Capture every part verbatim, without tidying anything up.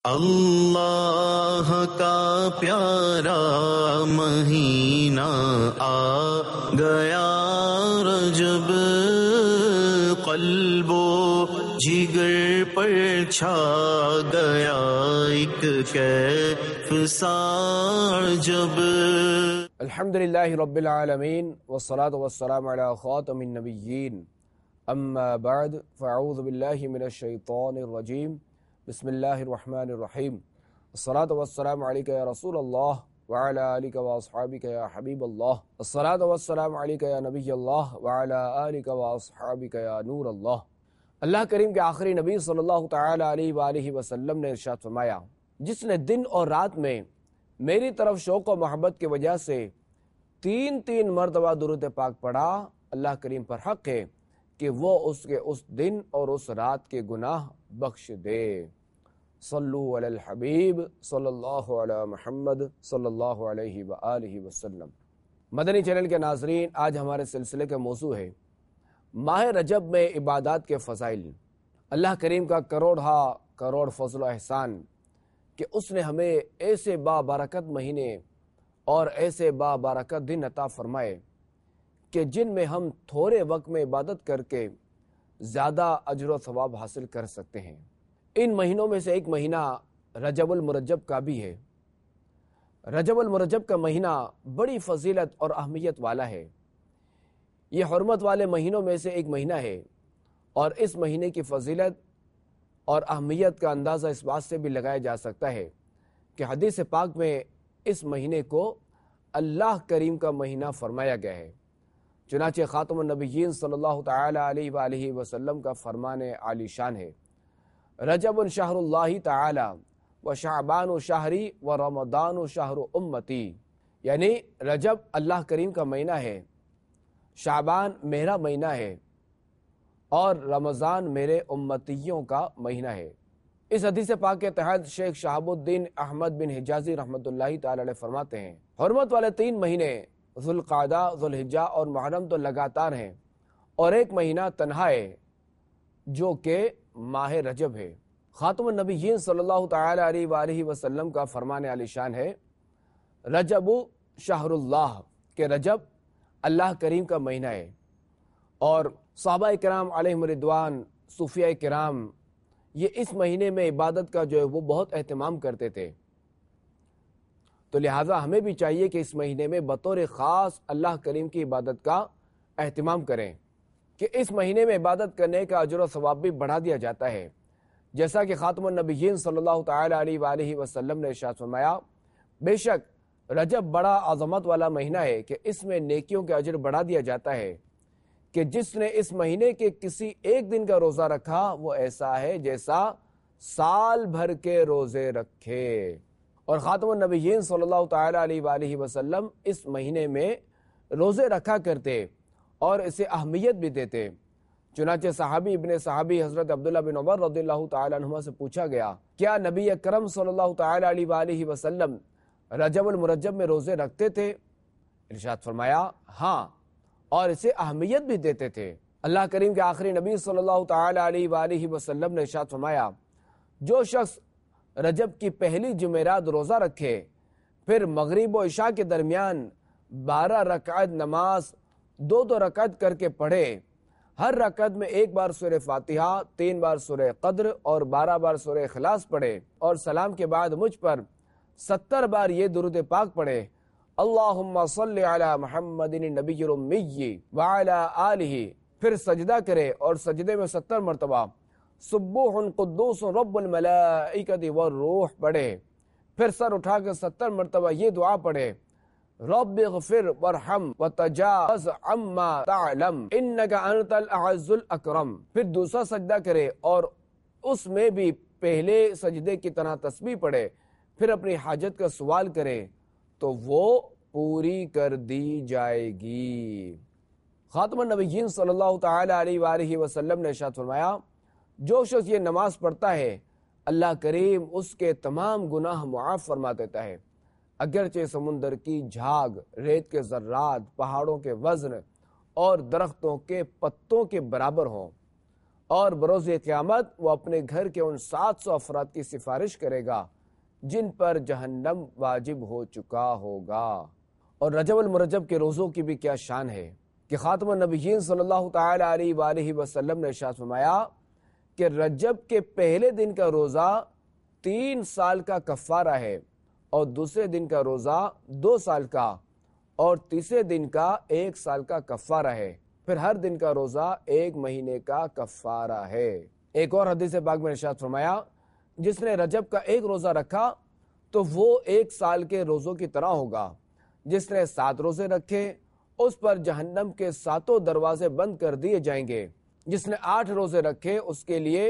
اللہ کا پیارا مہینہ آ گیا رجب، قلب و جگر پر چھا گیا ایک کیف سا عجب۔ الحمدللہ رب العالمین والصلاة والسلام علی خاتم النبیین، اما بعد فاعوذ باللہ من الشیطان الرجیم، بسم اللہ الرحمن الرحیم۔ الصلاة والسلام علیکہ یا رسول اللہ وعلی آلکہ واصحابکہ یا حبیب اللہ، الصلاة والسلام علیکہ یا نبی اللہ وعلی آلکہ واصحابکہ یا نور اللہ۔ اللہ کریم کے آخری نبی صلی اللہ تعالی علیہ وآلہ وسلم نے ارشاد فرمایا، جس نے دن اور رات میں میری طرف شوق و محبت کی وجہ سے تین تین مرتبہ درود پاک پڑھا، اللہ کریم پر حق ہے کہ وہ اس کے اس دن اور اس رات کے گناہ بخش دے۔ صلو علی الحبیب صلی اللہ علی محمد صلی اللہ علیہ وآلہ وسلم۔ مدنی چینل کے ناظرین، آج ہمارے سلسلے کا موضوع ہے ماہ رجب میں عبادات کے فضائل۔ اللہ کریم کا کروڑہا کروڑ فضل و احسان کہ اس نے ہمیں ایسے بابرکت مہینے اور ایسے بابرکت دن عطا فرمائے کہ جن میں ہم تھوڑے وقت میں عبادت کر کے زیادہ اجر و ثواب حاصل کر سکتے ہیں۔ ان مہینوں میں سے ایک مہینہ رجب المرجب کا بھی ہے۔ رجب المرجب کا مہینہ بڑی فضیلت اور اہمیت والا ہے۔ یہ حرمت والے مہینوں میں سے ایک مہینہ ہے، اور اس مہینے کی فضیلت اور اہمیت کا اندازہ اس بات سے بھی لگایا جا سکتا ہے کہ حدیث پاک میں اس مہینے کو اللہ کریم کا مہینہ فرمایا گیا ہے۔ چنانچہ خاتم النبیین صلی اللہ تعالی علیہ وآلہ وسلم کا فرمان عالی شان ہے، رجب شہر اللہ تعالی و شعبان شہری و رمضان شہر امتی، یعنی رجب اللہ کریم کا مہینہ ہے، شعبان میرا مہینہ ہے، اور رمضان میرے امتیوں کا مہینہ ہے۔ اس حدیث پاک کے تحت شیخ شہاب الدین احمد بن حجازی رحمۃ اللہ تعالی علیہ فرماتے ہیں، حرمت والے تین مہینے ذوالقعدہ، ذوالحجہ اور محرم تو لگاتار ہیں، اور ایک مہینہ تنہا ہے جو کہ ماہ رجب ہے۔ خاتم النبیین صلی اللہ تعالی علیہ وآلہ وسلم کا فرمان عالی شان ہے، رجب شہر اللہ، کہ رجب اللہ کریم کا مہینہ ہے، اور صحابہ کرام علیہم رضوان، صوفیاء کرام، یہ اس مہینے میں عبادت کا جو ہے وہ بہت اہتمام کرتے تھے، تو لہٰذا ہمیں بھی چاہیے کہ اس مہینے میں بطور خاص اللہ کریم کی عبادت کا اہتمام کریں، کہ اس مہینے میں عبادت کرنے کا اجر و ثواب بھی بڑھا دیا جاتا ہے، جیسا کہ خاتم النبیین صلی اللہ تعالی علیہ وآلہ وسلم نے ارشاد فرمایا، بے شک رجب بڑا عظمت والا مہینہ ہے کہ اس میں نیکیوں کے اجر بڑھا دیا جاتا ہے، کہ جس نے اس مہینے کے کسی ایک دن کا روزہ رکھا وہ ایسا ہے جیسا سال بھر کے روزے رکھے۔ اور خاتم النبیین صلی اللہ تعالی علیہ وآلہ وسلم اس مہینے میں روزے رکھا کرتے اور اسے اہمیت بھی دیتے۔ چنانچہ صحابی ابن صحابی حضرت عبداللہ بن عمر رضی اللہ تعالی عنہما سے پوچھا گیا، کیا نبی اکرم صلی اللہ تعالی علیہ وآلہ وسلم رجب المرجب میں روزے رکھتے تھے؟ ارشاد فرمایا، ہاں، اور اسے اہمیت بھی دیتے تھے۔ اللہ کریم کے آخری نبی صلی اللہ تعالی علیہ وآلہ وسلم نے ارشاد فرمایا، جو شخص رجب کی پہلی جمعرات روزہ رکھے، پھر مغرب و عشاء کے درمیان بارہ رکعت نماز دو دو رکعت کر کے پڑھے، ہر رکعت میں ایک بار سورہ فاتحہ، تین بار سورہ قدر اور بارہ بار سورہ اخلاص پڑھے، اور سلام کے بعد مجھ پر ستر بار یہ درود پاک پڑھے، اللہم صلی علی محمد النبی الامی وعلی آلہ، پھر سجدہ کرے اور سجدے میں ستر مرتبہ سبوح قدوس رب الملائکۃ والروح پڑھے، پھر سر اٹھا کر ستر مرتبہ یہ دعا پڑھے، رب اغفر وارحم وتجاوز عما تعلم انک انت الاعز الاکرم، پھر دوسرا سجدہ کرے اور اس میں بھی پہلے سجدے کی طرح تسبیح پڑھے، پھر اپنی حاجت کا سوال کرے تو وہ پوری کر دی جائے گی۔ خاتم النبیین صلی اللہ تعالی علیہ وآلہ وسلم نے ارشاد فرمایا، جو شخص یہ نماز پڑھتا ہے اللہ کریم اس کے تمام گناہ معاف فرما دیتا ہے، اگرچہ سمندر کی جھاگ، ریت کے ذرات، پہاڑوں کے وزن اور درختوں کے پتوں کے برابر ہوں، اور بروز قیامت وہ اپنے گھر کے ان سات سو افراد کی سفارش کرے گا جن پر جہنم واجب ہو چکا ہوگا۔ اور رجب المرجب کے روزوں کی بھی کیا شان ہے کہ خاتم النبیین صلی اللہ تعالی علیہ وآلہ وسلم نے ارشاد فرمایا کہ رجب کے پہلے دن کا روزہ تین سال کا کفارہ ہے، اور دوسرے دن کا روزہ دو سال کا، اور تیسرے دن کا ایک سال کا کفارہ ہے، پھر ہر دن کا روزہ ایک مہینے کا کفارہ ہے۔ ایک اور حدیث پاک میں ارشاد فرمایا جس نے رجب کا ایک روزہ رکھا تو وہ ایک سال کے روزوں کی طرح ہوگا، جس نے سات روزے رکھے اس پر جہنم کے ساتوں دروازے بند کر دیے جائیں گے، جس نے آٹھ روزے رکھے اس کے لیے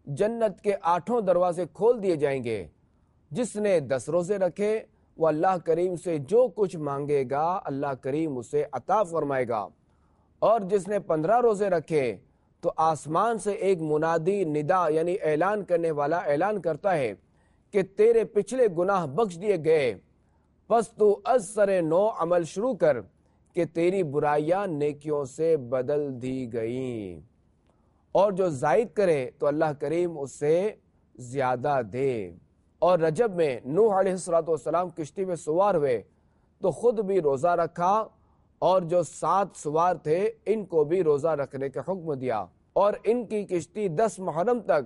جنت کے آٹھوں دروازے کھول دیے جائیں گے، جس نے دس روزے رکھے وہ اللہ کریم سے جو کچھ مانگے گا اللہ کریم اسے عطا فرمائے گا، اور جس نے پندرہ روزے رکھے تو آسمان سے ایک منادی ندا یعنی اعلان کرنے والا اعلان کرتا ہے کہ تیرے پچھلے گناہ بخش دیے گئے، پس تو از سر نو عمل شروع کر کہ تیری برائیاں نیکیوں سے بدل دی گئیں، اور جو زائد کرے تو اللہ کریم اس سے زیادہ دے۔ اور رجب میں نوح علیہ الصلوۃ والسلام کشتی میں سوار ہوئے تو خود بھی روزہ رکھا، اور جو سات سوار تھے ان کو بھی روزہ رکھنے کا حکم دیا، اور ان کی کشتی دس محرم تک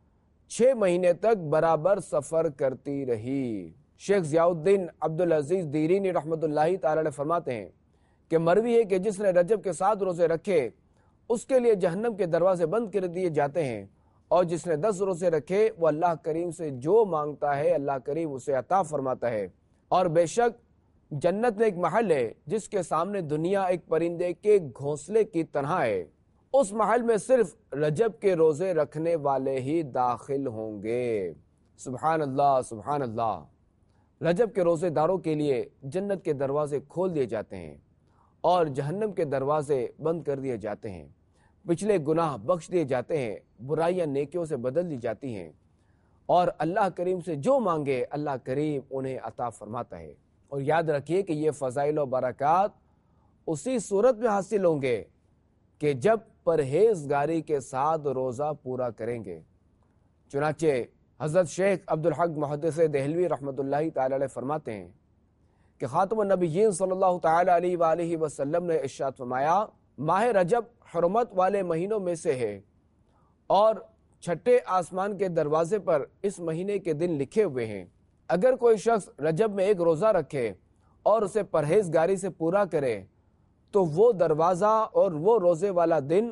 چھ مہینے تک برابر سفر کرتی رہی۔ شیخ ضیاء الدین عبدالعزیز دیرینی رحمۃ اللہ تعالی علیہ فرماتے ہیں کہ مروی ہے کہ جس نے رجب کے سات روزے رکھے اس کے لیے جہنم کے دروازے بند کر دیے جاتے ہیں، اور جس نے دس روزے رکھے وہ اللہ کریم سے جو مانگتا ہے اللہ کریم اسے عطا فرماتا ہے۔ اور بے شک جنت میں ایک محل ہے جس کے سامنے دنیا ایک پرندے کے گھونسلے کی طرح ہے، اس محل میں صرف رجب کے روزے رکھنے والے ہی داخل ہوں گے۔ سبحان اللہ سبحان اللہ۔ رجب کے روزے داروں کے لیے جنت کے دروازے کھول دیے جاتے ہیں اور جہنم کے دروازے بند کر دیے جاتے ہیں، پچھلے گناہ بخش دیے جاتے ہیں، برائیاں نیکیوں سے بدل دی جاتی ہیں، اور اللہ کریم سے جو مانگے اللہ کریم انہیں عطا فرماتا ہے۔ اور یاد رکھیے کہ یہ فضائل و برکات اسی صورت میں حاصل ہوں گے کہ جب پرہیزگاری کے ساتھ روزہ پورا کریں گے۔ چنانچہ حضرت شیخ عبدالحق محدث دہلوی رحمۃ اللہ تعالی علیہ فرماتے ہیں کہ خاتم النبیین صلی اللہ تعالی علیہ وآلہ وسلم نے ارشاد فرمایا ماہ رجب حرمت والے مہینوں میں سے ہے، اور چھٹے آسمان کے دروازے پر اس مہینے کے دن لکھے ہوئے ہیں۔ اگر کوئی شخص رجب میں ایک روزہ رکھے اور اسے پرہیزگاری سے پورا کرے تو وہ دروازہ اور وہ روزے والا دن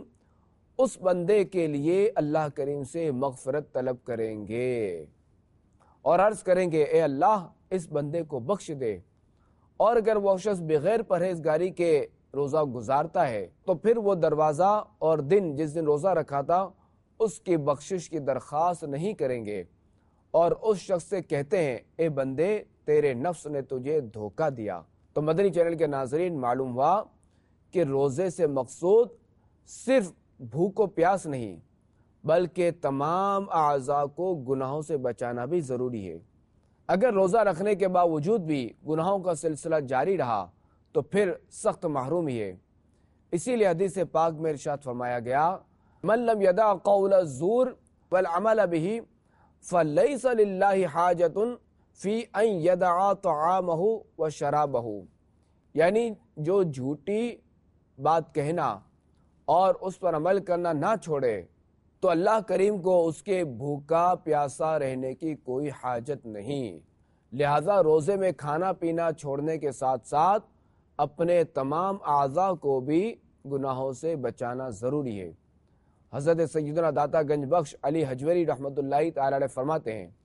اس بندے کے لیے اللہ کریم سے مغفرت طلب کریں گے اور عرض کریں گے اے اللہ اس بندے کو بخش دے۔ اور اگر وہ شخص بغیر پرہیزگاری کے روزہ گزارتا ہے تو پھر وہ دروازہ اور دن جس دن روزہ رکھا تھا اس کی بخشش کی درخواست نہیں کریں گے، اور اس شخص سے کہتے ہیں اے بندے تیرے نفس نے تجھے دھوکہ دیا۔ تو مدنی چینل کے ناظرین، معلوم ہوا کہ روزے سے مقصود صرف بھوک و پیاس نہیں بلکہ تمام اعضاء کو گناہوں سے بچانا بھی ضروری ہے۔ اگر روزہ رکھنے کے باوجود بھی گناہوں کا سلسلہ جاری رہا تو پھر سخت محرومی ہے۔ اسی لیے حدیث پاک میں ارشاد فرمایا گیا من لم یدع قول الزور والعمل به فلیس للہ حاجۃ فی ان یدع طعامہ وشرابہ، یعنی جو جھوٹی بات کہنا اور اس پر عمل کرنا نہ چھوڑے تو اللہ کریم کو اس کے بھوکا پیاسا رہنے کی کوئی حاجت نہیں۔ لہذا روزے میں کھانا پینا چھوڑنے کے ساتھ ساتھ اپنے تمام اعضاء کو بھی گناہوں سے بچانا ضروری ہے۔ حضرت سیدنا داتا گنج بخش علی حجویری رحمۃ اللہ تعالی علیہ فرماتے ہیں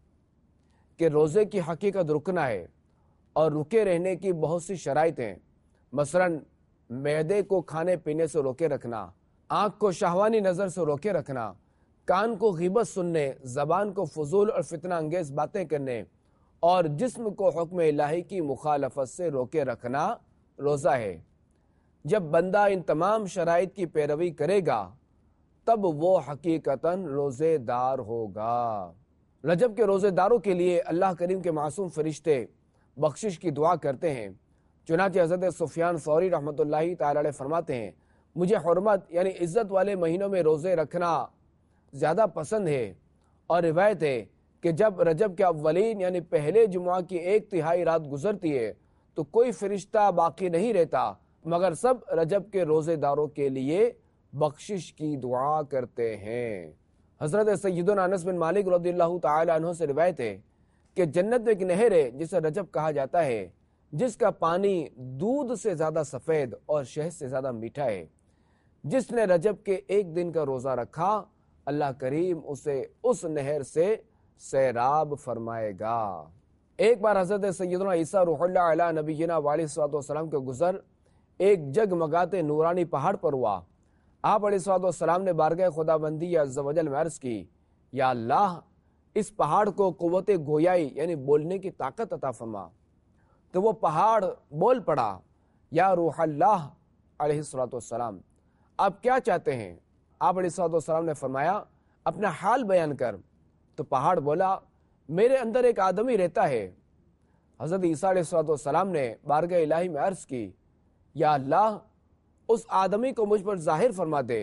کہ روزے کی حقیقت رکنا ہے، اور رکے رہنے کی بہت سی شرائط ہیں، مثلاً معدے کو کھانے پینے سے روکے رکھنا، آنکھ کو شہوانی نظر سے روکے رکھنا، کان کو غیبت سننے، زبان کو فضول اور فتنہ انگیز باتیں کرنے، اور جسم کو حکم الہی کی مخالفت سے روکے رکھنا روزہ ہے۔ جب بندہ ان تمام شرائط کی پیروی کرے گا تب وہ حقیقتاً روزے دار ہوگا۔ رجب کے روزے داروں کے لیے اللہ کریم کے معصوم فرشتے بخشش کی دعا کرتے ہیں۔ چنانچہ حضرت سفیان ثوری رحمۃ اللہ تعالی علیہ فرماتے ہیں مجھے حرمت یعنی عزت والے مہینوں میں روزے رکھنا زیادہ پسند ہے، اور روایت ہے کہ جب رجب کے اولین یعنی پہلے جمعہ کی ایک تہائی رات گزرتی ہے تو کوئی فرشتہ باقی نہیں رہتا مگر سب رجب کے روزے داروں کے لیے بخشش کی دعا کرتے ہیں۔ حضرت سیدنا انس بن مالک رضی اللہ تعالی عنہ سے روایت ہے کہ جنت میں ایک نہر ہے جسے رجب کہا جاتا ہے، جس کا پانی دودھ سے زیادہ سفید اور شہد سے زیادہ میٹھا ہے۔ جس نے رجب کے ایک دن کا روزہ رکھا اللہ کریم اسے اس نہر سے سیراب فرمائے گا۔ ایک بار حضرت سیدنا عیسیٰ روح اللہ علیہ نبینا علیہ الصلوۃ والسلام کے گزر ایک جگمگاتے نورانی پہاڑ پر ہوا۔ آپ علیہ الصلوۃ والسلام نے بارگاہ خدا بندی عز و جل میں عرض کی، یا اللہ اس پہاڑ کو قوت گویائی یعنی بولنے کی طاقت عطا فرما۔ تو وہ پہاڑ بول پڑا، یا روح اللہ علیہ الصلوۃ والسلام آپ کیا چاہتے ہیں؟ آپ علیہ الصلوۃ والسلام نے فرمایا اپنا حال بیان کر۔ تو پہاڑ بولا میرے اندر ایک آدمی رہتا ہے۔ حضرت عیسیٰ علیہ الصلوۃ والسلام نے بارگاہ الہی میں عرض کی، یا اللہ اس آدمی کو مجھ پر ظاہر فرما دے۔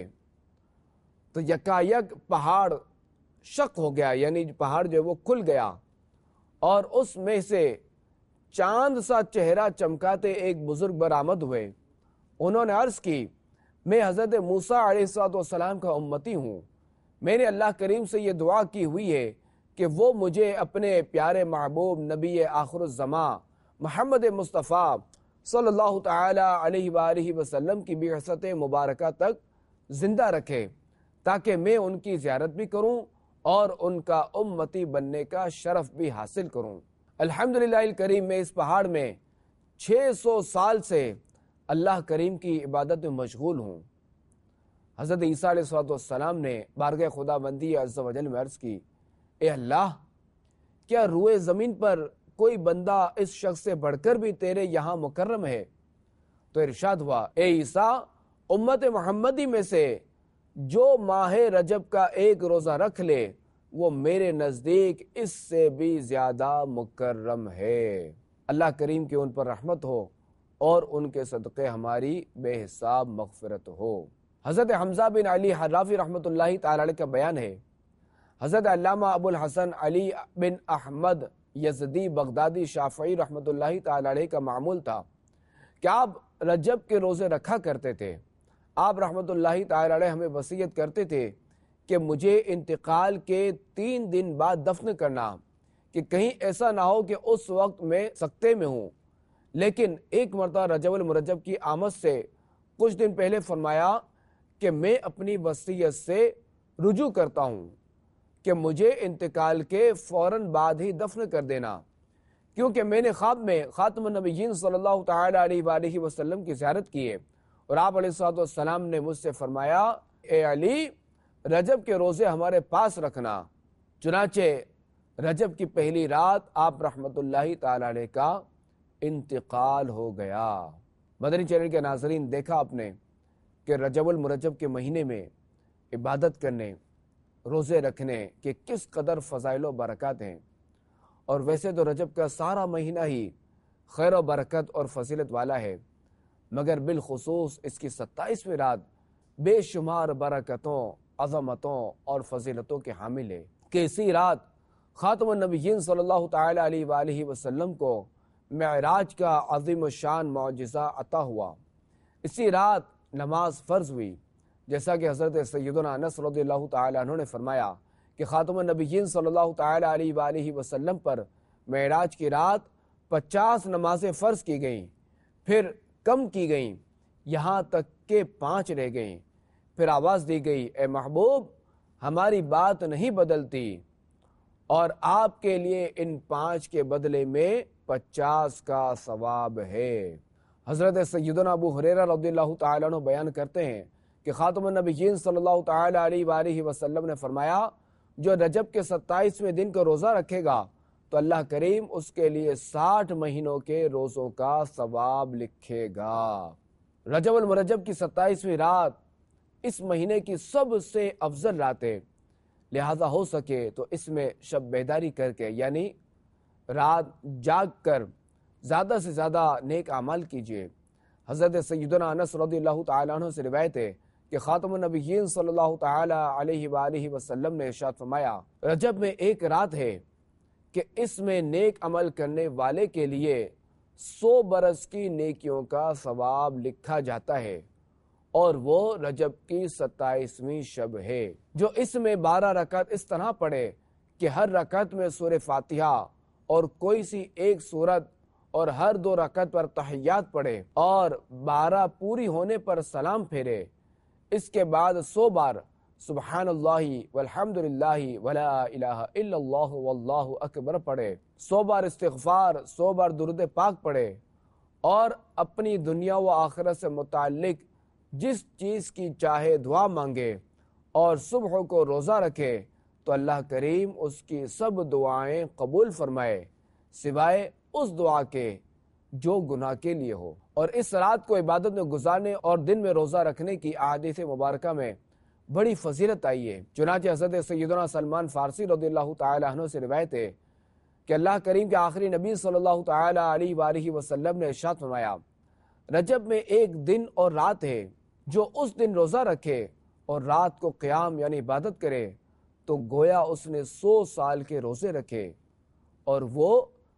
تو یکایک پہاڑ شق ہو گیا، یعنی پہاڑ جو ہے وہ کھل گیا اور اس میں سے چاند سا چہرہ چمکاتے ایک بزرگ برآمد ہوئے۔ انہوں نے عرض کی میں حضرت موسیٰ علیہ الصلوۃ والسلام کا امتی ہوں، میں نے اللہ کریم سے یہ دعا کی ہوئی ہے کہ وہ مجھے اپنے پیارے محبوب نبی آخر الزمان محمد مصطفیٰ صلی اللہ تعالی علیہ وآلہ وسلم کی بعثت مبارکہ تک زندہ رکھے تاکہ میں ان کی زیارت بھی کروں اور ان کا امتی بننے کا شرف بھی حاصل کروں۔ الحمدللہ الکریم میں اس پہاڑ میں چھ سو سال سے اللہ کریم کی عبادت میں مشغول ہوں۔ حضرت عیسیٰ علیہ الصلوۃ والسلام نے بارگاہ خدا بندی عز و جل میں عرض کی، اے اللہ کیا روئے زمین پر کوئی بندہ اس شخص سے بڑھ کر بھی تیرے یہاں مکرم ہے؟ تو ارشاد ہوا، اے عیسیٰ امت محمدی میں سے جو ماہ رجب کا ایک روزہ رکھ لے وہ میرے نزدیک اس سے بھی زیادہ مکرم ہے۔ اللہ کریم کی ان پر رحمت ہو اور ان کے صدقے ہماری بے حساب مغفرت ہو۔ حضرت حمزہ بن علی حرافی رحمۃ اللہ تعالی علیہ کا بیان ہے، حضرت علامہ ابو الحسن علی بن احمد یزدی بغدادی شافعی رحمۃ اللہ تعالی علیہ کا معمول تھا کہ آپ رجب کے روزے رکھا کرتے تھے۔ آپ رحمۃ اللہ تعالی علیہ ہمیں وصیت کرتے تھے کہ مجھے انتقال کے تین دن بعد دفن کرنا، کہ کہیں ایسا نہ ہو کہ اس وقت میں سکتے میں ہوں۔ لیکن ایک مرتبہ رجب المرجب کی آمد سے کچھ دن پہلے فرمایا کہ میں اپنی وصیت سے رجوع کرتا ہوں کہ مجھے انتقال کے فوراً بعد ہی دفن کر دینا، کیونکہ میں نے خواب میں خاتم النبیین صلی اللہ تعالی علیہ وآلہ وسلم کی زیارت کی ہے اور آپ علیہ الصلوۃ والسلام نے مجھ سے فرمایا، اے علی رجب کے روزے ہمارے پاس رکھنا۔ چنانچہ رجب کی پہلی رات آپ رحمت اللہ تعالی علیہ کا انتقال ہو گیا۔ مدنی چینل کے ناظرین، دیکھا آپ نے کہ رجب المرجب کے مہینے میں عبادت کرنے، روزے رکھنے کے کس قدر فضائل و برکات ہیں، اور ویسے تو رجب کا سارا مہینہ ہی خیر و برکت اور فضیلت والا ہے، مگر بالخصوص اس کی ستائیسویں رات بے شمار برکتوں، عظمتوں اور فضیلتوں کے حامل ہے کہ اسی رات خاتم النبیین صلی اللہ تعالی علیہ وآلہ وسلم کو معراج کا عظیم الشان معجزہ عطا ہوا۔ اسی رات نماز فرض ہوئی، جیسا کہ حضرت سیدنا انس رضی اللہ تعالی عنہ نے فرمایا کہ خاتم النبیین صلی اللہ تعالی علیہ وآلہ وسلم پر معراج کی رات پچاس نمازیں فرض کی گئیں، پھر کم کی گئیں، یہاں تک کہ پانچ رہ گئیں۔ پھر آواز دی گئی، اے محبوب ہماری بات نہیں بدلتی اور آپ کے لیے ان پانچ کے بدلے میں پچاس کا ثواب ہے۔ حضرت سیدنا ابو ہریرہ رضی اللہ تعالیٰ عنہ بیان کرتے ہیں کہ خاتم النبیین صلی اللہ تعالی علیہ وآلہ وسلم نے فرمایا، جو رجب کے ستائیسویں دن کو روزہ رکھے گا تو اللہ کریم اس کے لیے ساٹھ مہینوں کے روزوں کا ثواب لکھے گا۔ رجب المرجب کی ستائیسویں رات اس مہینے کی سب سے افضل رات ہے، لہذا ہو سکے تو اس میں شب بیداری کر کے یعنی رات جاگ کر زیادہ سے زیادہ نیک اعمال کیجیے۔ حضرت سیدنا انس رضی اللہ تعالیٰ عنہ سے روایت ہے کہ خاتم النبیین صلی اللہ تعالی علیہ وآلہ وسلم نے ارشاد فرمایا، رجب میں ایک رات ہے کہ اس میں نیک عمل کرنے والے کے لیے سو برس کی نیکیوں کا ثواب لکھا جاتا ہے، اور وہ رجب کی ستائیسویں شب ہے۔ جو اس میں بارہ رکعت اس طرح پڑھے کہ ہر رکعت میں سورہ فاتحہ اور کوئی سی ایک سورت، اور ہر دو رکعت پر تحیات پڑھے اور بارہ پوری ہونے پر سلام پھیرے، اس کے بعد سو بار سبحان اللہ والحمد للہ ولا الہ الا اللہ واللہ اکبر پڑھے، سو بار استغفار، سو بار درود پاک پڑھے، اور اپنی دنیا و آخرت سے متعلق جس چیز کی چاہے دعا مانگے، اور صبح کو روزہ رکھے تو اللہ کریم اس کی سب دعائیں قبول فرمائے، سوائے اس دعا کے جو گناہ کے لیے ہو۔ اور اس رات کو عبادت میں گزارنے اور دن میں روزہ رکھنے کی احادیث مبارکہ میں بڑی فضیلت آئی ہے۔ چنانچہ حضرت سیدنا سلمان فارسی رضی اللہ تعالی عنہ سے روایت ہے کہ اللہ کریم کے آخری نبی صلی اللہ تعالی علیہ وآلہ وسلم نے ارشاد فرمایا، رجب میں ایک دن اور رات ہے، جو اس دن روزہ رکھے اور رات کو قیام یعنی عبادت کرے تو گویا اس نے سو سال کے روزے رکھے، اور وہ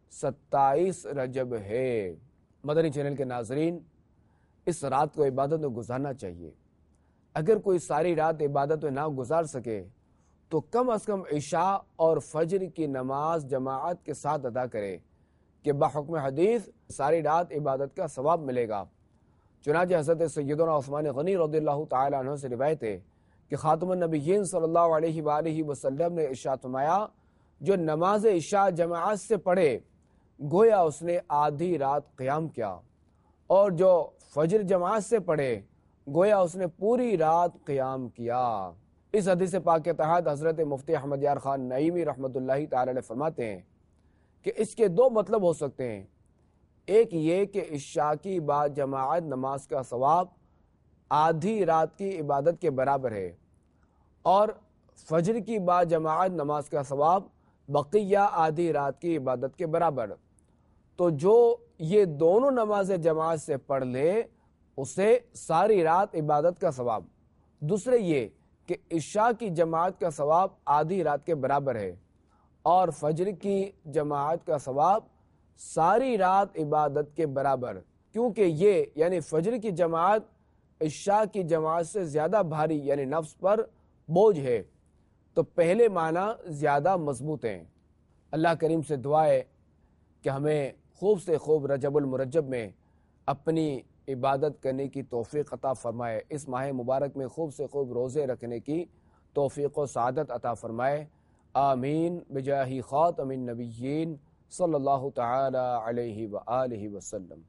ستائیس رجب ہے۔ مدنی چینل کے ناظرین، اس رات کو عبادت میں گزارنا چاہیے۔ اگر کوئی ساری رات عبادت میں نہ گزار سکے تو کم از کم عشاء اور فجر کی نماز جماعت کے ساتھ ادا کرے کہ بحکم حدیث ساری رات عبادت کا ثواب ملے گا۔ چنانچہ حضرت سیدنا عثمان غنی رضی اللہ تعالی عنہ سے روایت ہے کہ خاتم النبیین صلی اللہ علیہ وآلہ وسلم نے ارشاد فرمایا، جو نماز عشاء جماعت سے پڑھے گویا اس نے آدھی رات قیام کیا، اور جو فجر جماعت سے پڑھے گویا اس نے پوری رات قیام کیا۔ اس حدیث پاک کے تحت حضرت مفتی احمد یار خان نعیمی رحمۃ اللہ تعالی علیہ فرماتے ہیں کہ اس کے دو مطلب ہو سکتے ہیں، ایک یہ کہ عشاء کی بعد جماعت نماز کا ثواب آدھی رات کی عبادت کے برابر ہے، اور فجر کی بعد جماعت نماز کا ثواب بقیہ آدھی رات کی عبادت کے برابر۔ تو جو یہ دونوں نمازیں جماعت سے پڑھ لے اسے ساری رات عبادت کا ثواب۔ دوسرے یہ کہ عشاء کی جماعت کا ثواب آدھی رات کے برابر ہے، اور فجر کی جماعت کا ثواب ساری رات عبادت کے برابر، کیونکہ یہ یعنی فجر کی جماعت عشاء کی جماعت سے زیادہ بھاری یعنی نفس پر بوجھ ہے، تو پہلے معنی زیادہ مضبوط ہیں۔ اللہ کریم سے دعا ہے کہ ہمیں خوب سے خوب رجب المرجب میں اپنی عبادت کرنے کی توفیق عطا فرمائے، اس ماہ مبارک میں خوب سے خوب روزے رکھنے کی توفیق و سعادت عطا فرمائے، آمین بجاہ خاتم النبیین صلی اللہ تعالی علیہ وآلہ وسلم۔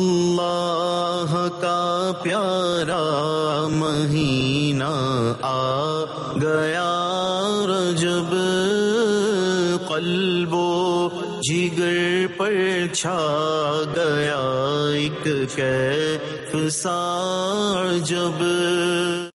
اللہ کا پیارا مہینہ آ گیا رجب، قلب و جگر پر چھا گیا ایک کیف سا جب